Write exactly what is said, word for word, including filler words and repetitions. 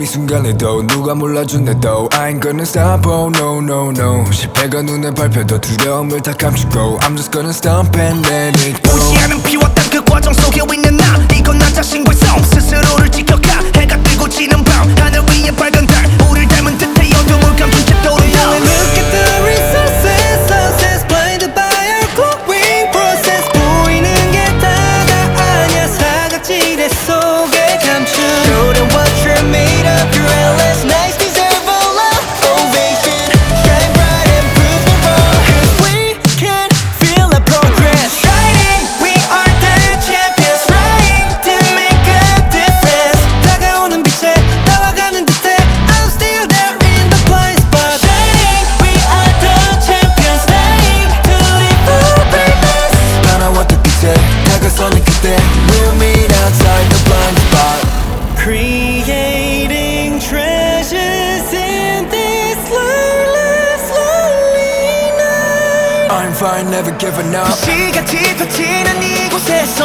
순간에도 누가 몰라준대도 I ain't gonna stop, oh no no no. 실패가 눈에 밟혀도 두려움을 다 감추고 I'm just gonna stop and let it go. 보지 않은 피웠던 그 과정 속에 있는 나 이건 나 자신과의 싸움 스스로를 지켜가 해가 뜨고 지는 밤 하늘 위에 밝은 달 우릴 닮은 듯해 어둠을 감춘 채 떠오른다. Look at the resources, success blinded by our growing process. 보이는 게 다가 아니야 사각지대 속에 감춘 Show them what you're made of, you're endless nights deserve a love ovation. Shine bright and prove me wrong, cause we can feel the progress. Shining, we are the champions, trying to make a difference. 다가오는 빛에 나와가는 듯해 I'm still there in the blind spot. Shining, we are the champions, dying to live for greatness. 날아왔던 끝에 다가서는 그때 We'll meet outside the blind spot. Creating treasures in this lightless, lonely night. I'm fine, never giving up. 시가 짙어지는 이곳에서